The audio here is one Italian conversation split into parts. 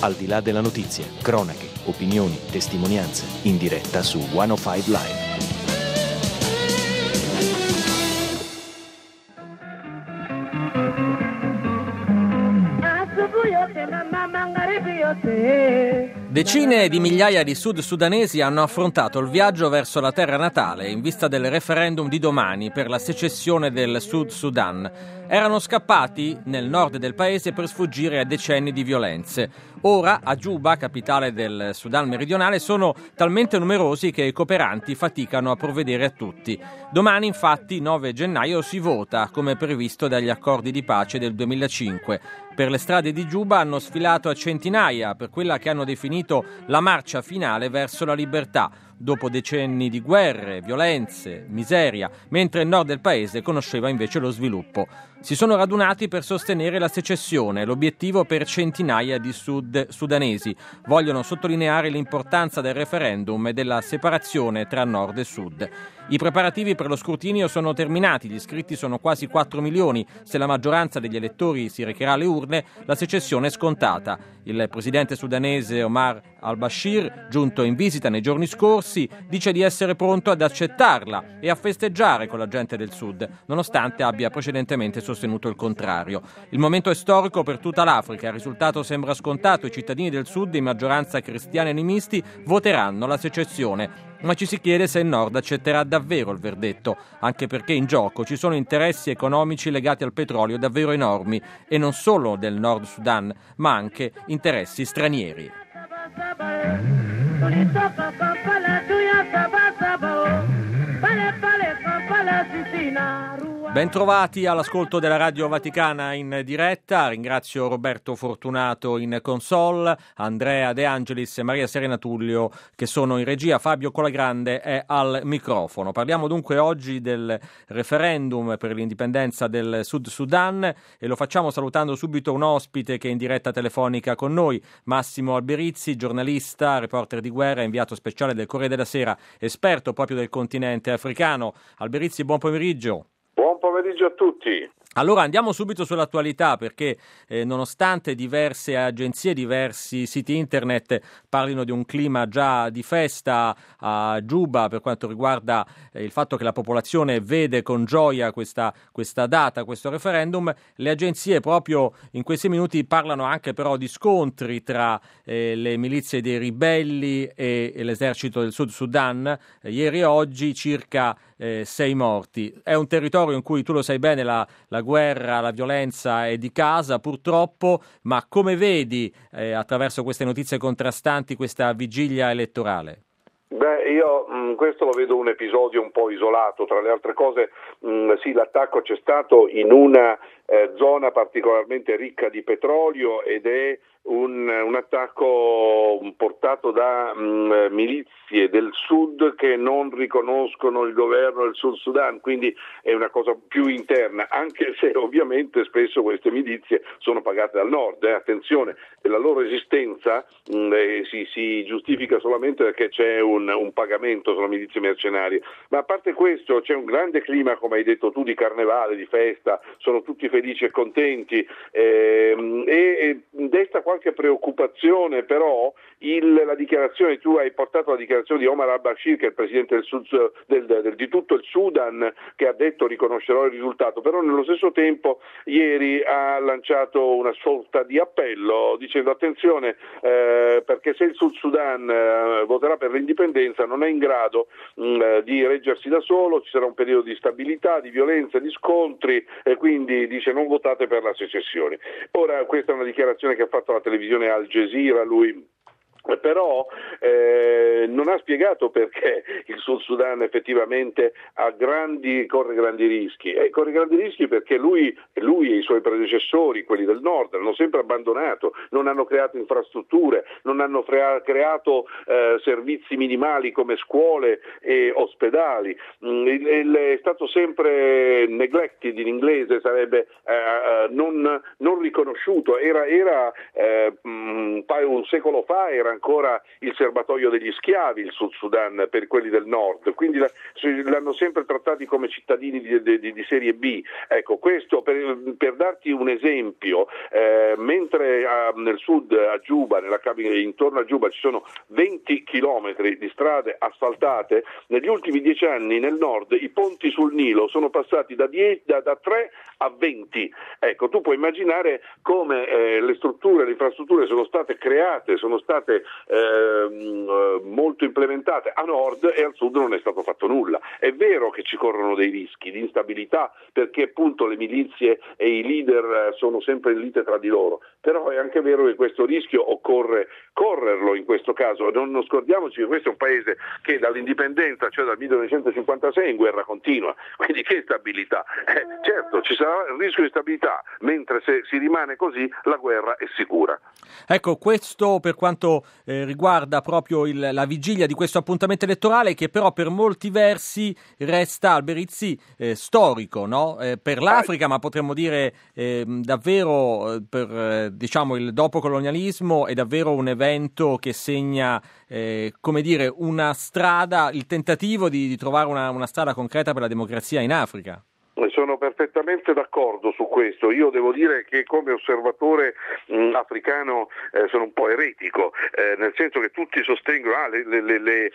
Al di là della notizia, cronache, opinioni, testimonianze, in diretta su 105 Live. Decine di migliaia di sud-sudanesi hanno affrontato il viaggio verso la terra natale in vista del referendum di domani per la secessione del Sud Sudan. Erano scappati nel nord del paese per sfuggire a decenni di violenze. Ora, a Giuba, capitale del Sudan meridionale, sono talmente numerosi che i cooperanti faticano a provvedere a tutti. Domani, infatti, 9 gennaio, si vota, come previsto dagli accordi di pace del 2005. Per le strade di Giuba hanno sfilato a centinaia per quella che hanno definito la marcia finale verso la libertà, dopo decenni di guerre, violenze, miseria, mentre il nord del paese conosceva invece lo sviluppo. Si sono radunati per sostenere la secessione, l'obiettivo per centinaia di sudanesi. Vogliono sottolineare l'importanza del referendum e della separazione tra nord e sud. I preparativi per lo scrutinio sono terminati, gli iscritti sono quasi 4 milioni. Se la maggioranza degli elettori si recherà alle urne, la secessione è scontata. Il presidente sudanese Omar al-Bashir, giunto in visita nei giorni scorsi, dice di essere pronto ad accettarla e a festeggiare con la gente del sud, nonostante abbia precedentemente sostenuto il contrario. Il momento è storico per tutta l'Africa, il risultato sembra scontato, i cittadini del sud, in maggioranza cristiani e animisti, voteranno la secessione. Ma ci si chiede se il Nord accetterà davvero il verdetto, anche perché in gioco ci sono interessi economici legati al petrolio davvero enormi, e non solo del Nord Sudan, ma anche interessi stranieri. Bentrovati all'ascolto della Radio Vaticana in diretta. Ringrazio Roberto Fortunato in console, Andrea De Angelis e Maria Serena Tullio che sono in regia, Fabio Colagrande è al microfono. Parliamo dunque oggi del referendum per l'indipendenza del Sud Sudan e lo facciamo salutando subito un ospite che è in diretta telefonica con noi, Massimo Alberizzi, giornalista, reporter di guerra, inviato speciale del Corriere della Sera, esperto proprio del continente africano. Alberizzi, buon pomeriggio. Buon pomeriggio a tutti. Allora andiamo subito sull'attualità perché nonostante diverse agenzie, diversi siti internet parlino di un clima già di festa a Giuba per quanto riguarda il fatto che la popolazione vede con gioia questa data, questo referendum, le agenzie proprio in questi minuti parlano anche però di scontri tra le milizie dei ribelli e l'esercito del Sud Sudan. Ieri e oggi circa 6 morti. È un territorio in cui, tu lo sai bene, la guerra, la violenza è di casa purtroppo, ma come vedi attraverso queste notizie contrastanti questa vigilia elettorale? Beh, io questo lo vedo un episodio un po' isolato, tra le altre cose sì, l'attacco c'è stato in una zona particolarmente ricca di petrolio ed è un attacco portato da milizie del sud che non riconoscono il governo del Sud Sudan, quindi è una cosa più interna, anche se ovviamente spesso queste milizie sono pagate dal nord. Attenzione, la loro esistenza si giustifica solamente perché c'è un pagamento, sono milizie mercenarie, ma a parte questo c'è un grande clima, come hai detto tu, di carnevale, di festa, sono tutti felici e contenti e desta qualche preoccupazione però la dichiarazione, tu hai portato la dichiarazione di Omar al-Bashir, che è il presidente di tutto il Sudan, che ha detto riconoscerò il risultato, però nello stesso tempo ieri ha lanciato una sorta di appello dicendo attenzione perché se il Sud Sudan voterà per l'indipendenza non è in grado di reggersi da solo, ci sarà un periodo di stabilità, di violenza, di scontri e quindi dice non votate per la secessione. Ora questa è una dichiarazione che ha fatto la televisione Al Jazeera, lui però non ha spiegato perché il Sud Sudan effettivamente corre grandi rischi. Corre grandi rischi perché lui e i suoi predecessori, quelli del nord, hanno sempre abbandonato, non hanno creato infrastrutture, non hanno creato servizi minimali come scuole e ospedali. È stato sempre neglected, in inglese sarebbe non riconosciuto. Un secolo fa era ancora il serbatoio degli schiavi il Sud Sudan per quelli del nord, quindi l'hanno sempre trattati come cittadini di serie B. Ecco, questo per darti un esempio, mentre nel sud a Giuba, intorno a Giuba ci sono 20 chilometri di strade asfaltate, negli ultimi 10 anni nel nord i ponti sul Nilo sono passati da 3 a 20. Ecco, tu puoi immaginare come le infrastrutture sono state create, sono state molto implementate a nord, e al sud non è stato fatto nulla. È vero che ci corrono dei rischi di instabilità, perché appunto le milizie e i leader sono sempre in lite tra di loro, però è anche vero che questo rischio occorre correrlo in questo caso. Non scordiamoci che questo è un paese che dall'indipendenza, cioè dal 1956, è in guerra continua, quindi che stabilità? Certo, ci sarà il rischio di stabilità, mentre se si rimane così la guerra è sicura. Ecco, questo per quanto riguarda proprio la vigilia di questo appuntamento elettorale, che però per molti versi resta, Alberizi, storico, no? Per l'Africa, ma potremmo dire davvero per diciamo il dopocolonialismo, è davvero un evento che segna come dire una strada, il tentativo di trovare una strada concreta per la democrazia in Africa. Sono perfettamente d'accordo su questo. Io devo dire che come osservatore africano sono un po' eretico, nel senso che tutti sostengono le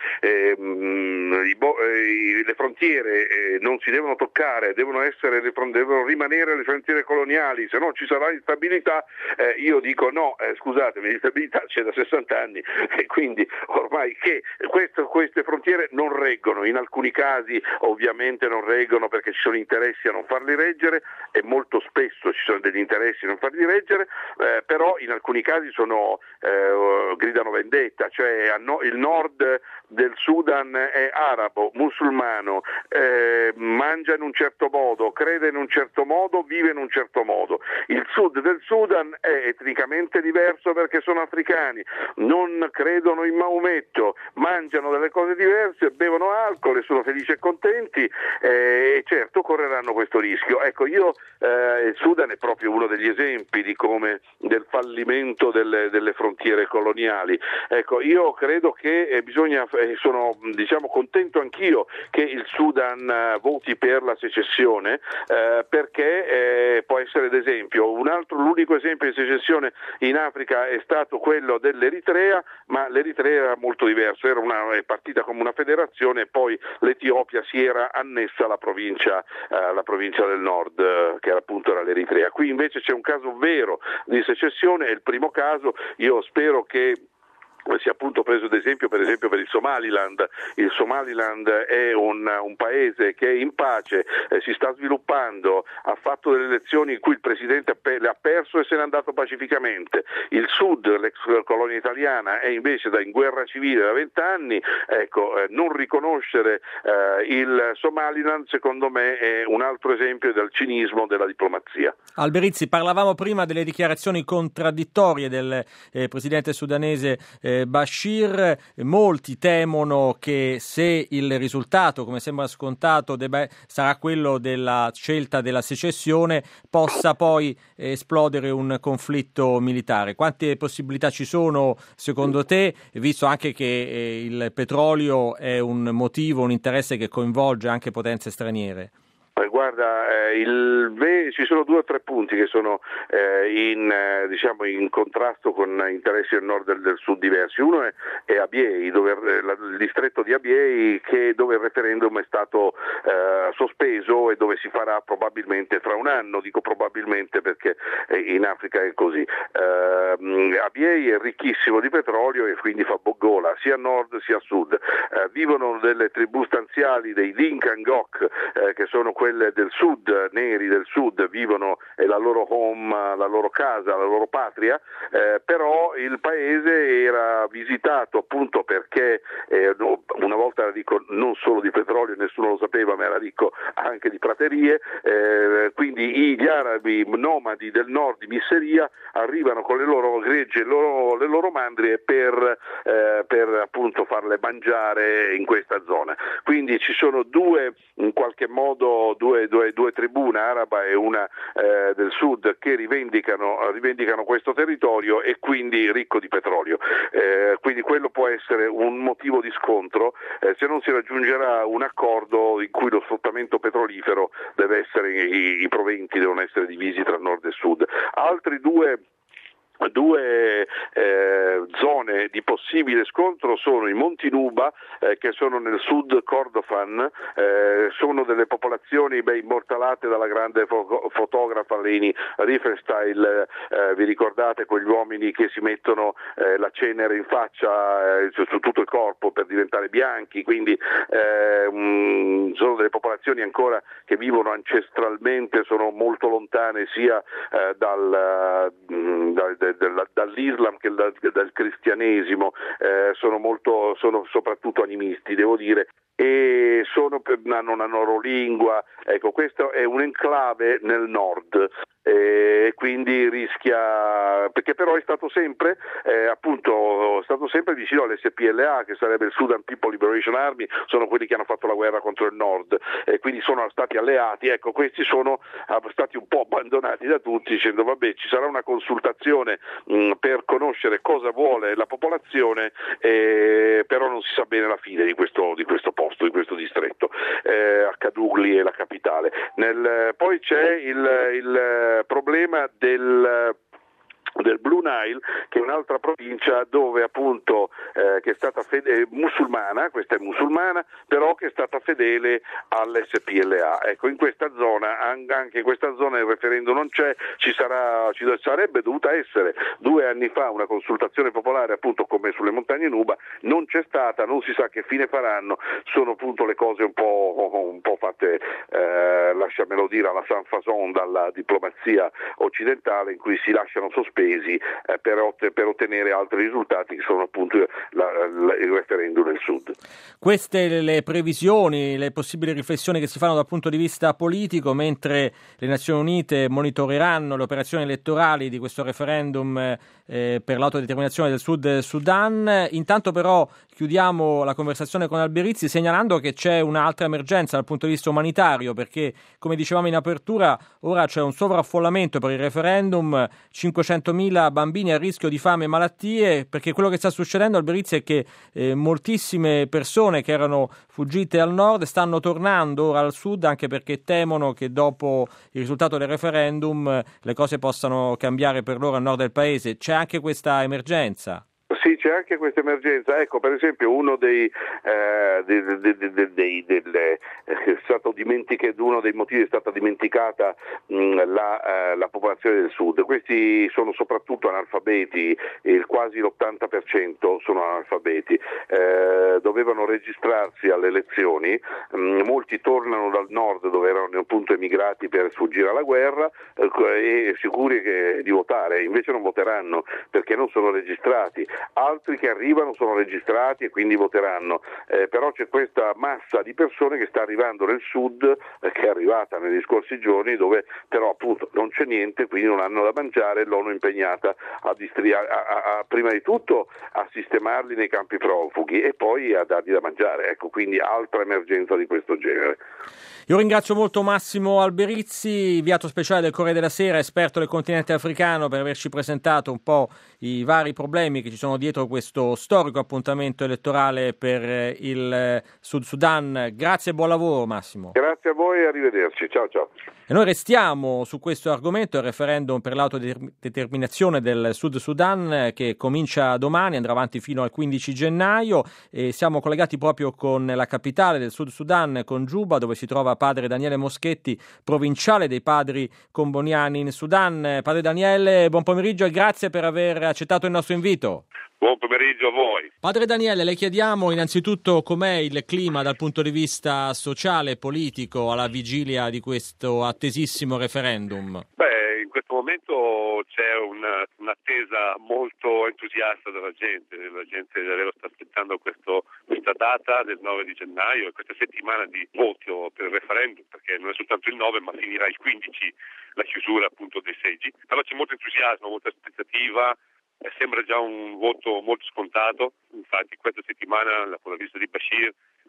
frontiere non si devono toccare, devono rimanere le frontiere coloniali, se no ci sarà instabilità. Io dico no, scusatemi, l'instabilità c'è da 60 anni e quindi ormai che queste frontiere non reggono, in alcuni casi ovviamente non reggono perché ci sono interessi a non farli reggere, e molto spesso ci sono degli interessi a non farli reggere, però in alcuni casi gridano vendetta, cioè il nord del Sudan è arabo, musulmano, mangia in un certo modo, crede in un certo modo, vive in un certo modo. Il sud del Sudan è etnicamente diverso perché sono africani, non credono in Maometto, mangiano delle cose diverse, bevono alcol e sono felici e contenti, e certo correranno questo rischio. Ecco, il Sudan è proprio uno degli esempi del fallimento delle frontiere coloniali. Ecco, io credo che sono contento anch'io che il Sudan voti per la secessione, perché può essere d'esempio. L'unico esempio di secessione in Africa è stato quello dell'Eritrea, ma l'Eritrea era molto diverso, è partita come una federazione e poi l'Etiopia si era annessa alla provincia del nord, che appunto era l'Eritrea. Qui invece c'è un caso vero di secessione, è il primo caso. Io spero che sia appunto preso ad esempio per il Somaliland. Il Somaliland è un paese che è in pace, si sta sviluppando, ha fatto delle elezioni in cui il presidente le ha perso e se n'è andato pacificamente. Il sud, l'ex colonia italiana, è invece in guerra civile da 20 anni. Ecco, non riconoscere il Somaliland secondo me è un altro esempio del cinismo della diplomazia. Alberizi, parlavamo prima delle dichiarazioni contraddittorie del presidente sudanese Bashir. Molti temono che se il risultato, come sembra scontato, sarà quello della scelta della secessione, possa poi esplodere un conflitto militare. Quante possibilità ci sono secondo te, visto anche che il petrolio è un motivo, un interesse che coinvolge anche potenze straniere? Guarda, ci sono 2 o 3 punti che sono in contrasto con interessi del nord e del sud diversi. Uno è Abyei, il distretto di Abyei, dove il referendum è stato sospeso e dove si farà probabilmente fra un anno. Dico probabilmente perché in Africa è così. Abyei è ricchissimo di petrolio e quindi fa gola sia a nord sia a sud. Vivono delle tribù stanziali dei Dinka Ngok, che sono quelle del sud, neri del sud, vivono, è la loro home, la loro casa, la loro patria, però il paese era visitato appunto perché una volta era ricco non solo di petrolio, nessuno lo sapeva, ma era ricco anche di praterie, quindi gli arabi nomadi del nord di Misseria arrivano con le loro gregge, le loro mandrie per appunto farle mangiare in questa zona. Quindi ci sono 2 in qualche modo sono due tribù, una araba e una del sud, che rivendicano questo territorio e quindi ricco di petrolio. Quindi quello può essere un motivo di scontro se non si raggiungerà un accordo in cui lo sfruttamento petrolifero deve essere, i proventi devono essere divisi tra nord e sud. Altri due zone di possibile scontro sono i Monti Nuba, che sono nel sud Kordofan, sono delle popolazioni immortalate dalla grande fotografa Leni Riefenstahl. Vi ricordate quegli uomini che si mettono la cenere in faccia su tutto il corpo per diventare bianchi? Quindi sono delle popolazioni ancora che vivono ancestralmente, sono molto lontane sia dall'Islam che dal cristianesimo, sono soprattutto animisti, devo dire, e hanno una loro lingua. Ecco, questo è un enclave nel nord, quindi rischia, perché però è stato sempre vicino all'SPLA, che sarebbe il Sudan People Liberation Army, sono quelli che hanno fatto la guerra contro il nord, quindi sono stati alleati. Ecco, questi sono stati un po' abbandonati da tutti, dicendo vabbè, ci sarà una consultazione per conoscere cosa vuole la popolazione, però non si sa bene la fine di questo posto, di questo distretto. Kadugli è la capitale. Poi c'è il problema del Blue Nile, che è un'altra provincia dove appunto che è stata musulmana, questa è musulmana, però che è stata fedele all'SPLA. Ecco, in questa zona, anche in questa zona il referendum non c'è, ci sarebbe dovuta essere 2 anni fa una consultazione popolare, appunto come sulle montagne Nuba, non c'è stata, non si sa che fine faranno, sono appunto le cose un po' fatte, lasciamelo dire, alla San Fason dalla diplomazia occidentale, in cui si lasciano sospesi per ottenere altri risultati, che sono appunto il referendum del sud. Queste le previsioni, le possibili riflessioni che si fanno dal punto di vista politico, mentre le Nazioni Unite monitoreranno le operazioni elettorali di questo referendum per l'autodeterminazione del Sud Sudan. Intanto però chiudiamo la conversazione con Alberizzi segnalando che c'è un'altra emergenza dal punto di vista umanitario, perché come dicevamo in apertura ora c'è un sovraffollamento per il referendum, 500.000 bambini a rischio di fame e malattie, perché quello che sta succedendo, Alberizzi, è che moltissime persone che erano fuggite al nord stanno tornando ora al sud, anche perché temono che dopo il risultato del referendum le cose possano cambiare per loro al nord del paese. C'è anche questa emergenza? Sì, c'è anche questa emergenza. Ecco, per esempio, uno dei motivi è stata dimenticata la popolazione del sud. Questi sono soprattutto analfabeti, quasi l'80% sono analfabeti. Dovevano registrarsi alle elezioni, molti tornano dal nord dove erano appunto emigrati per sfuggire alla guerra e sicuri di votare, invece non voteranno perché non sono registrati. Altri che arrivano sono registrati e quindi voteranno, però c'è questa massa di persone che sta arrivando nel sud, che è arrivata negli scorsi giorni, dove però appunto non c'è niente, quindi non hanno da mangiare. L'ONU è impegnata prima di tutto a sistemarli nei campi profughi e poi a dargli da mangiare. Ecco, quindi altra emergenza di questo genere. Io ringrazio molto Massimo Alberizzi, inviato speciale del Corriere della Sera, esperto del continente africano, per averci presentato un po' i vari problemi che ci sono dietro questo storico appuntamento elettorale per il Sud Sudan. Grazie e buon lavoro, Massimo. Grazie a voi e arrivederci. Ciao ciao. E noi restiamo su questo argomento, il referendum per l'autodeterminazione del Sud Sudan, che comincia domani, andrà avanti fino al 15 gennaio e siamo collegati proprio con la capitale del Sud Sudan, con Giuba, dove si trova padre Daniele Moschetti, provinciale dei padri comboniani in Sudan. Padre Daniele, buon pomeriggio e grazie per aver accettato il nostro invito. Buon pomeriggio a voi. Padre Daniele, le chiediamo innanzitutto com'è il clima dal punto di vista sociale e politico alla vigilia di questo attesissimo referendum. In questo momento c'è un'attesa molto entusiasta della gente. La gente davvero sta aspettando questa data del 9 di gennaio e questa settimana di voto per il referendum, perché non è soltanto il 9 ma finirà il 15 la chiusura appunto dei seggi. Però c'è molto entusiasmo, molta aspettativa. Sembra già un voto molto scontato. Infatti questa settimana con la visita di Bashir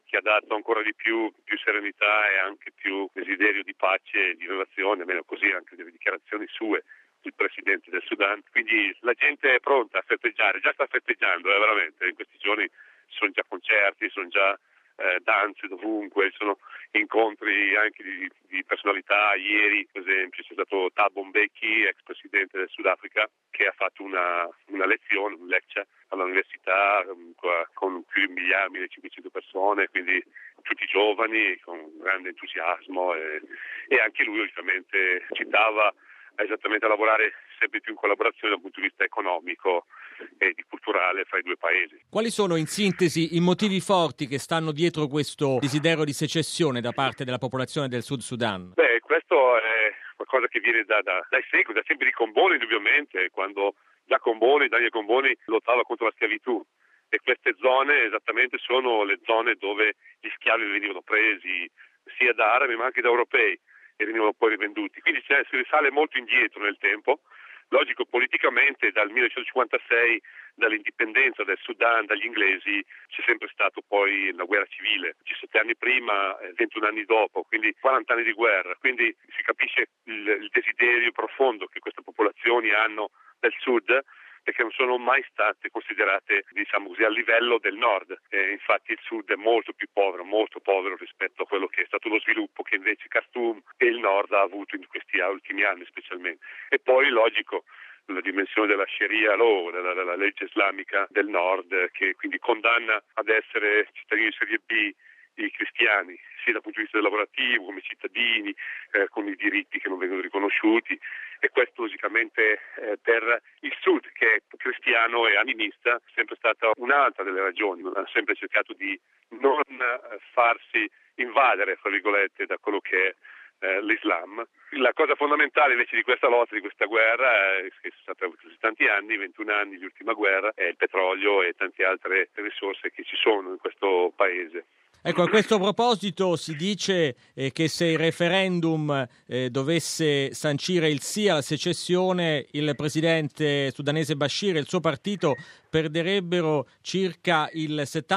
che ha dato ancora di più serenità e anche più desiderio di pace e di relazione, almeno così anche delle dichiarazioni sue, il presidente del Sudan. Quindi la gente è pronta a festeggiare, già sta festeggiando, veramente. In questi giorni ci sono già concerti, sono già danze dovunque, ci sono incontri anche di personalità. Ieri, per esempio, c'è stato Thabo Mbeki, ex presidente del Sudafrica, che ha fatto una lezione, un lecture all'università con più di 1.500 persone, quindi tutti giovani, con grande entusiasmo e anche lui ovviamente citava esattamente a lavorare sempre più in collaborazione dal punto di vista economico e culturale fra i due paesi. Quali sono in sintesi i motivi forti che stanno dietro questo desiderio di secessione da parte della popolazione del Sud Sudan? Questo è qualcosa che viene dai secoli, da tempi di Comboni indubbiamente, quando Daniel Comboni lottava contro la schiavitù, e queste zone esattamente sono le zone dove gli schiavi venivano presi sia da arabi ma anche da europei e venivano poi rivenduti. Quindi si risale molto indietro nel tempo. Logico, politicamente dal 1956, dall'indipendenza del Sudan dagli inglesi, c'è sempre stato poi la guerra civile, 17 anni prima, 21 anni dopo, quindi 40 anni di guerra. Quindi si capisce il desiderio profondo che queste popolazioni hanno del Sud, perché non sono mai state considerate, diciamo così, a livello del Nord. Infatti il Sud è molto povero rispetto a quello che è stato lo sviluppo che invece Khartoum e il Nord ha avuto in questi ultimi anni specialmente. E poi, logico, la dimensione della Sharia law, della legge islamica del Nord, che quindi condanna ad essere cittadini di serie B i cristiani, sia dal punto di vista lavorativo come cittadini, con i diritti che non vengono riconosciuti, e questo logicamente per il Sud, che è cristiano e animista, è sempre stata un'altra delle ragioni. Ha sempre cercato di non farsi invadere, fra virgolette, da quello che è l'Islam. La cosa fondamentale invece di questa lotta, di questa guerra, che è stata così tanti anni, 21 anni di ultima guerra, è il petrolio e tante altre risorse che ci sono in questo paese. Ecco, a questo proposito si dice che se il referendum dovesse sancire il sì alla secessione, il presidente sudanese Bashir e il suo partito perderebbero circa il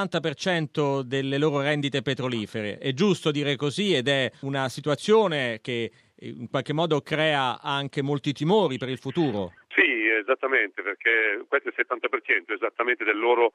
70% delle loro rendite petrolifere. È giusto dire così, ed è una situazione che in qualche modo crea anche molti timori per il futuro. Sì, esattamente, perché questo è il 70% esattamente del loro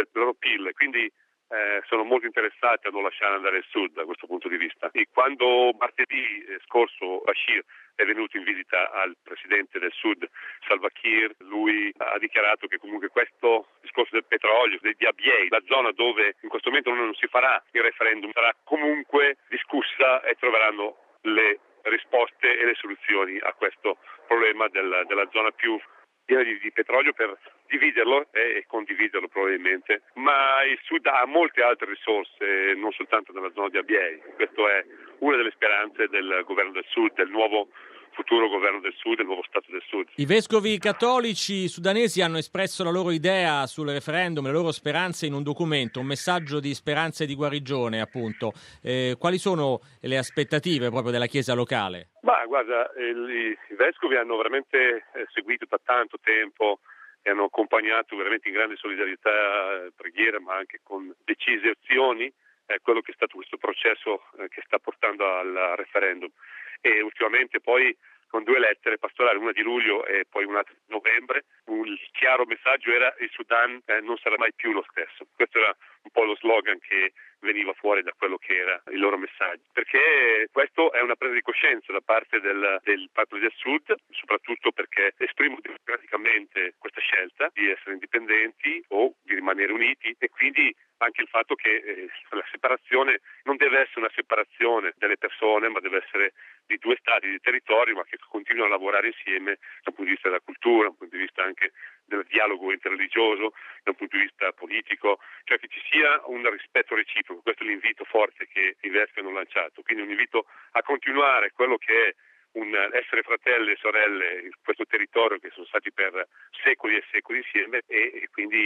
PIL, quindi sono molto interessati a non lasciare andare il Sud da questo punto di vista. E quando martedì scorso Bashir è venuto in visita al presidente del Sud, Salva Kiir, lui ha dichiarato che comunque questo discorso del petrolio, di Abyei, la zona dove in questo momento non si farà il referendum, sarà comunque discussa e troveranno le risposte e le soluzioni a questo problema della zona più piena di petrolio, per dividerlo e condividerlo probabilmente, ma il Sud ha molte altre risorse, non soltanto nella zona di Abyei. Questa è una delle speranze del governo del Sud, del nuovo futuro governo del Sud, il nuovo Stato del Sud. I vescovi cattolici sudanesi hanno espresso la loro idea sul referendum, le loro speranze in un documento, un messaggio di speranza e di guarigione, appunto. Quali sono le aspettative proprio della Chiesa locale? Ma guarda, i vescovi hanno veramente seguito da tanto tempo e hanno accompagnato veramente in grande solidarietà, preghiera, ma anche con decise azioni, quello che è stato questo processo che sta portando al referendum. E ultimamente poi con 2 lettere pastorali, una di luglio e poi un'altra di novembre, il chiaro messaggio era: il Sudan non sarà mai più lo stesso. Questo era un po' lo slogan che veniva fuori da quello che era il loro messaggio, perché questo è una presa di coscienza da parte del popolo del Sud, soprattutto perché esprimono democraticamente questa scelta di essere indipendenti o di rimanere uniti, e quindi anche il fatto che la separazione non deve essere una separazione delle persone, ma deve essere di 2 stati, di territori, ma che continuano a lavorare insieme dal punto di vista della cultura, dal punto di vista anche del dialogo interreligioso, dal punto di vista politico, cioè che ci sia un rispetto reciproco. Questo è l'invito forte che i vescovi hanno lanciato, quindi un invito a continuare quello che è un essere fratelli e sorelle in questo territorio che sono stati per secoli e secoli insieme, e quindi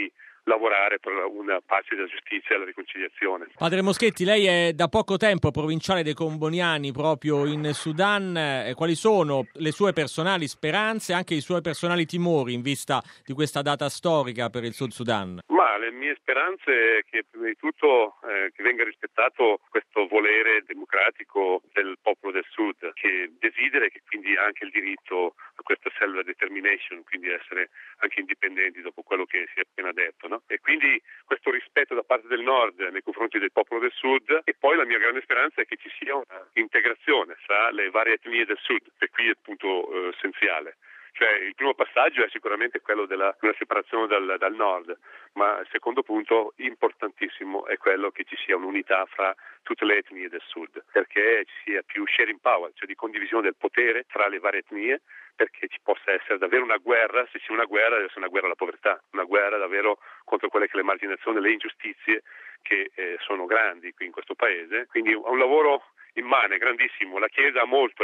lavorare per una pace della giustizia e la riconciliazione. Padre Moschetti, lei è da poco tempo provinciale dei Comboniani proprio in Sudan. Quali sono le sue personali speranze e anche i suoi personali timori in vista di questa data storica per il Sud Sudan? Ma le mie speranze è che prima di tutto che venga rispettato questo volere democratico del popolo del Sud, che desidera e che quindi ha anche il diritto a questa self-determination, quindi essere anche indipendenti dopo quello che si è appena detto, no? E quindi questo rispetto da parte del Nord nei confronti del popolo del Sud. E poi la mia grande speranza è che ci sia una integrazione fra le varie etnie del Sud, e qui è il punto essenziale. Cioè, il primo passaggio è sicuramente quello della separazione dal Nord, ma il secondo punto importantissimo è quello che ci sia un'unità fra tutte le etnie del Sud, perché ci sia più sharing power, cioè di condivisione del potere fra le varie etnie, perché ci possa essere davvero una guerra. Se c'è una guerra deve essere una guerra alla povertà, una guerra davvero contro quelle che le marginazioni, le ingiustizie che sono grandi qui in questo paese. Quindi è un lavoro immane, grandissimo. La Chiesa ha molto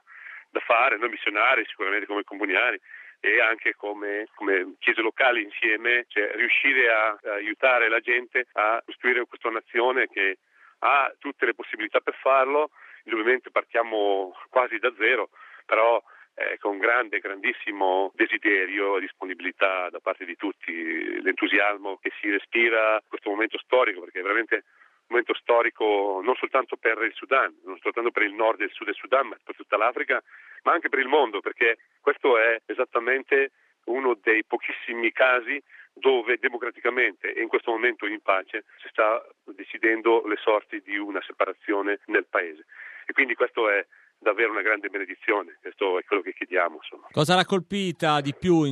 da fare, noi missionari sicuramente come comboniani e anche come chiese locali insieme, cioè riuscire a aiutare la gente a costruire questa nazione che ha tutte le possibilità per farlo. Indubbiamente partiamo quasi da zero, però con grandissimo desiderio e disponibilità da parte di tutti, l'entusiasmo che si respira in questo momento storico, perché è veramente un momento storico non soltanto per il Sudan, non soltanto per il nord e il sud del Sudan, ma per tutta l'Africa, ma anche per il mondo, perché questo è esattamente uno dei pochissimi casi dove democraticamente e in questo momento in pace si sta decidendo le sorti di una separazione nel paese. E quindi questo è davvero una grande benedizione, questo è quello che chiediamo. Insomma. Cosa l'ha colpita di più in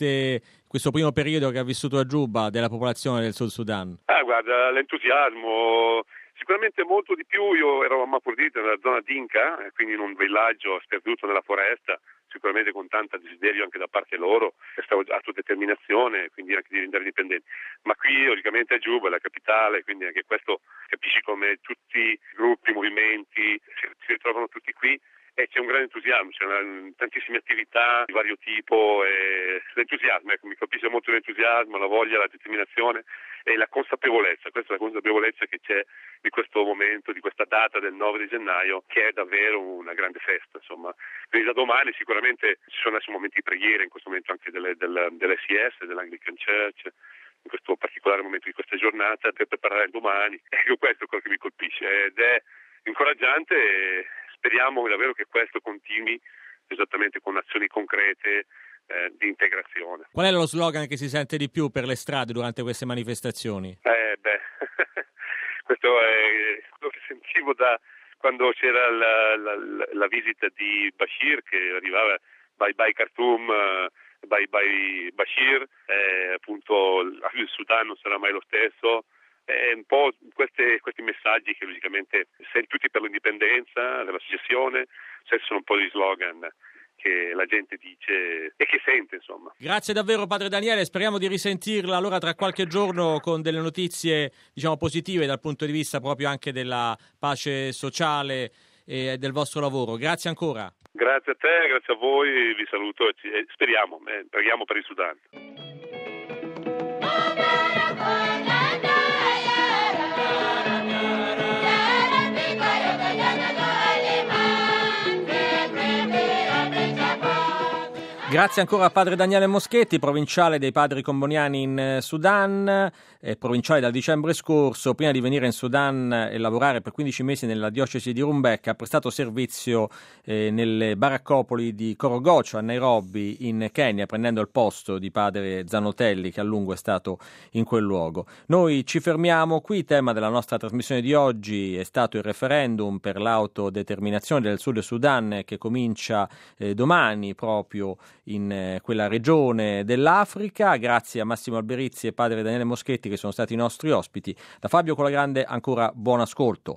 questo primo periodo che ha vissuto a Giuba della popolazione del Sud Sudan? Guarda, l'entusiasmo, sicuramente molto di più. Io ero a Mapurdite, nella zona Dinka, quindi in un villaggio sperduto nella foresta, sicuramente con tanto desiderio anche da parte loro, questa autodeterminazione, quindi anche di diventare indipendenti. Ma qui, logicamente, a Giuba, la capitale, quindi anche questo capisci come tutti i gruppi, i movimenti si ritrovano tutti qui e c'è un grande entusiasmo, c'è tantissime attività di vario tipo e l'entusiasmo, mi colpisce molto l'entusiasmo, la voglia, la determinazione e la consapevolezza, questa è la consapevolezza che c'è di questo momento, di questa data del 9 di gennaio, che è davvero una grande festa, insomma. Quindi da domani sicuramente ci sono adesso momenti di preghiera, in questo momento anche dell'SES, dell'Anglican Church, in questo particolare momento di questa giornata, per preparare il domani. Ecco, questo è quello che mi colpisce ed è incoraggiante e speriamo davvero che questo continui esattamente con azioni concrete di integrazione. Qual è lo slogan che si sente di più per le strade durante queste manifestazioni? Questo è quello che sentivo da quando c'era la visita di Bashir, che arrivava bye bye Khartoum, bye bye Bashir, appunto il Sudan non sarà mai lo stesso. Un po' questi messaggi che logicamente tutti per l'indipendenza, della secessione, sono un po' di slogan che la gente dice e che sente, insomma. Grazie davvero Padre Daniele, speriamo di risentirla allora tra qualche giorno con delle notizie, diciamo, positive dal punto di vista proprio anche della pace sociale e del vostro lavoro. Grazie ancora. Grazie a te, grazie a voi, vi saluto e speriamo, preghiamo per il Sudan. Grazie ancora a Padre Daniele Moschetti, provinciale dei Padri Comboniani in Sudan, provinciale dal dicembre scorso. Prima di venire in Sudan e lavorare per 15 mesi nella diocesi di Rumbek, ha prestato servizio nelle baraccopoli di Korogocho a Nairobi in Kenya, prendendo il posto di Padre Zanotelli, che a lungo è stato in quel luogo. Noi ci fermiamo qui. Il tema della nostra trasmissione di oggi è stato il referendum per l'autodeterminazione del Sud Sudan, che comincia domani proprio in quella regione dell'Africa. Grazie a Massimo Alberizzi e Padre Daniele Moschetti che sono stati i nostri ospiti. Da Fabio Colagrande ancora buon ascolto.